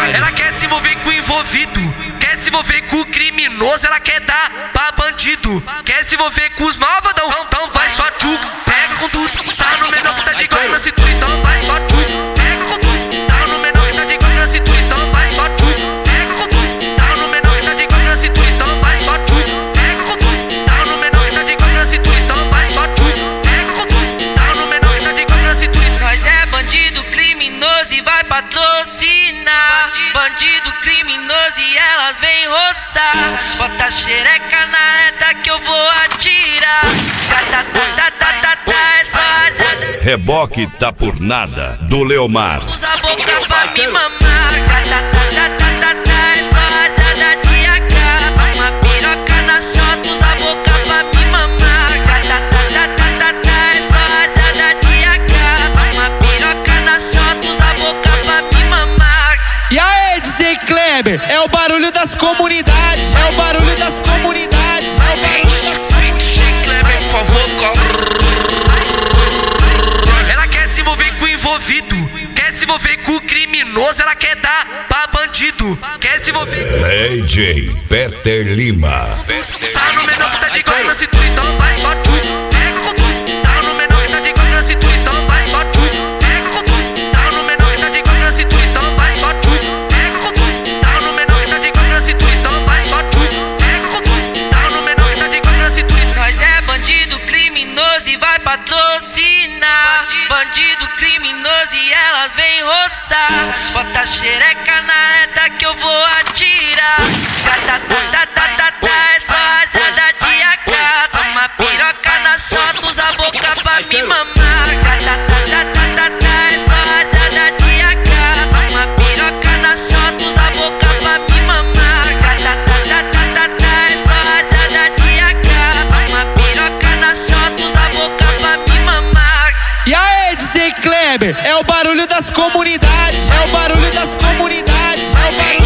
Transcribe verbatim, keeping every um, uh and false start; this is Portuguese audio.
velho. Ela quer se envolver com o envolvido, quer se envolver com o criminoso, ela quer dar pra bandido, quer se envolver com os malvadão. Então, então vai só tchuca, pega com tudo, tá no menor que tá de igual na cintura, então vai só tchuca, pega com tudo, tá no menor que tá de igual na cintura, então vai só tchuca, pega com tudo, tá no menor que tá de igual na cintura, então vai só tchuca, pega com tudo, tá no menor que tá de igual na cintura, então vai só tchuca, pega com tudo, tá no menor que tá de igual na cintura. Nós é bandido criminoso e vai patrocinar. Bandido criminoso e elas vêm roçar. Bota a xereca na reta que eu vou atirar. Tá, tá, tá, tá, tá, tá, é só rajada. Reboque tá por nada, do Leomar. Usa a boca pra me mamar. Tá, tá, tá, tá, tá, tá, é só rajada de A K. Uma piroca na chota, usa a boca pra me mamar. Tá, tá, tá, tá, tá, tá, é só rajada de A K. Uma piroca na chota, usa a boca pra me mamar. E aí, D J Kleber, é o barulho das comunidades, é o barulho das comunidades, é o barulho das comunidades. D J Kleber, por favor, ela quer se envolver com o envolvido, quer se envolver com o criminoso, ela quer dar pra bandido, quer se envolver com D J Peter Lima. tá no menor que tá de igual na cintura, então vai só tchuca, pega com tudo, tá no menor que tá de igual na cintura, então vai só tchuca, pega com tudo, tá no menor que tá de igual na cintura, então vai só tchuca, pega com tudo, tá no menor que tá de igual na cintura, então vai só tchuca, pega com tudo, tá no menor que tá de igual na cintura. Nós é bandido criminoso e vai patrocinar. Bandido criminoso e elas vêm roçar. Bota a xereca na reta que eu vou atirar. Tá, tá, tá, tá, tá, tá, tá, é só rajada de A K. Toma piroca na chota, usa a boca pra me mamar. Tá, tá, tá, tá, tá, tá, tá, é só rajada de A K. Toma piroca na chota, usa a boca pra me mamar. Tá, tá, tá, tá, tá, tá, tá, é só rajada de A K. Toma piroca na chota, usa a boca pra me mamar. E aí, D J Kleber, é o barulho das comunidades, é o barulho das comunidades, é o barulho